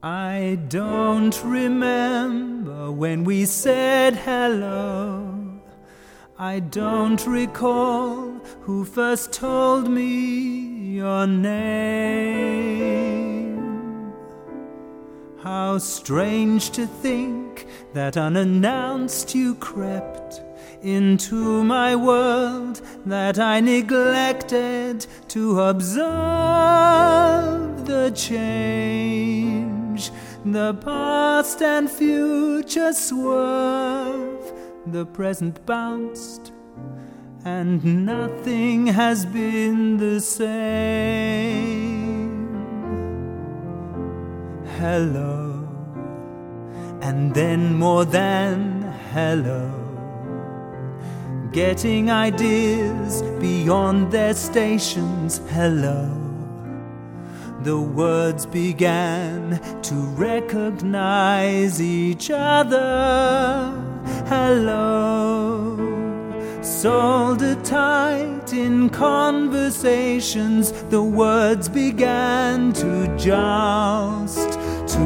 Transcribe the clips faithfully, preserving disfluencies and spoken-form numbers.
I don't remember when we said hello. I don't recall who first told me your name. How strange to think that unannounced you crept into my world, that I neglected to observe the change. The past and future swerve, the present bounced, and nothing has been the same. Hello, and then more than hello. Getting ideas beyond their stations, hello. The words began to recognize each other, hello. Soldered tight in conversations, the words began to joust, to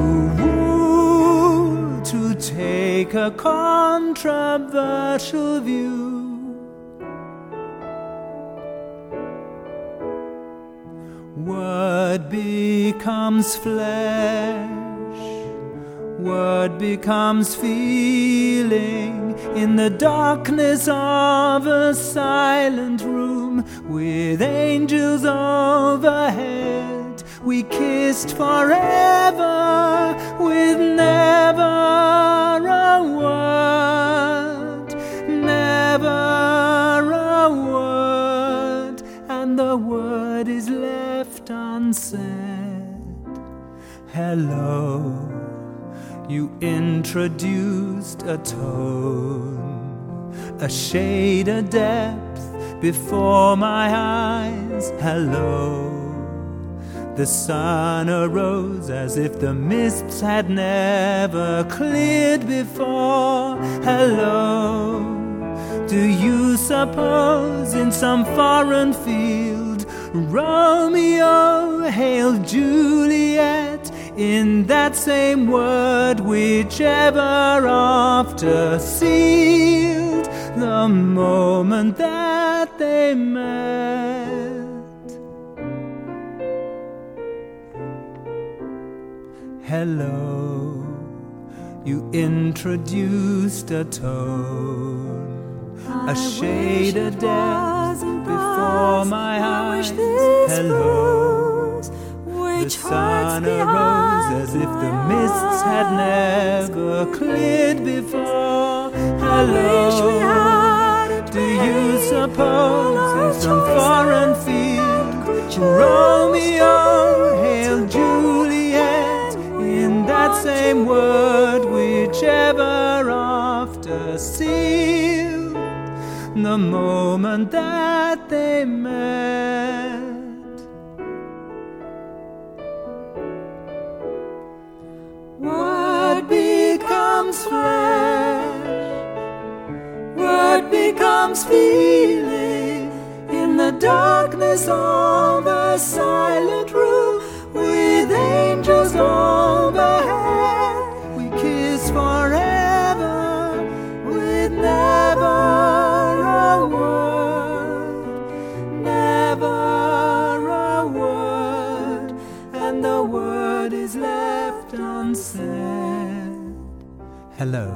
woo, to take a controversial view. Word becomes flesh, word becomes feeling in the darkness of a silent room with angels overhead. We kissed forever with never a word, never a word, and the word is left unsaid. Hello, you introduced a tone, a shade, a depth before my eyes. Hello, the sun arose as if the mists had never cleared before. Hello, do you suppose in some foreign field Romeo hailed Juliet in that same word, whichever after sealed the moment that they met? Hello, you introduced a tone, a shade, a depth before my eyes. Hello, the sun arose as if the mists had never cleared before. Hello, do you suppose in some foreign field Romeo hailed Juliet in that same word, whichever after sealed the moment that they met? Word becomes flesh, word becomes feeling in the darkness of a silent room with angels overhead. We kiss forever with never a word, never a word, and the word is left unsaid. Hello.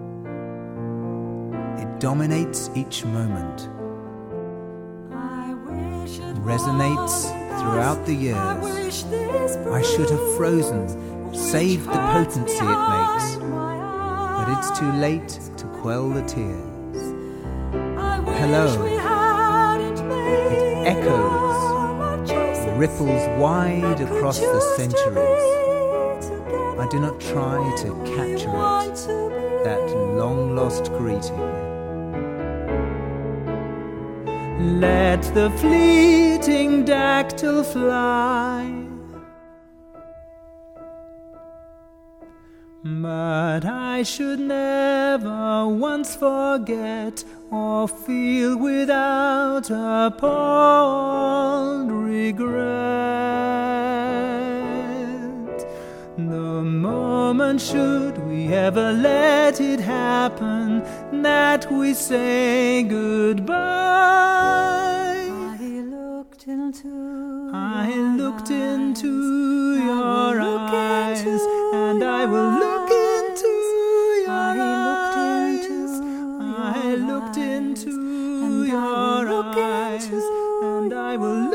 It dominates each moment, resonates throughout the years. I should have frozen, saved the potency it makes, but it's too late to quell the tears. Hello. It echoes, ripples wide across the centuries. I do not try to capture it, that long-lost greeting. Let the fleeting dactyl fly, but I should never once forget or feel without appalled regret the moment, should we ever let it happen, that we say goodbye. I looked into I your looked eyes. into your I will look eyes, into and I will your look into your I eyes. looked into I your looked eyes, into and I will your look eyes, into and I will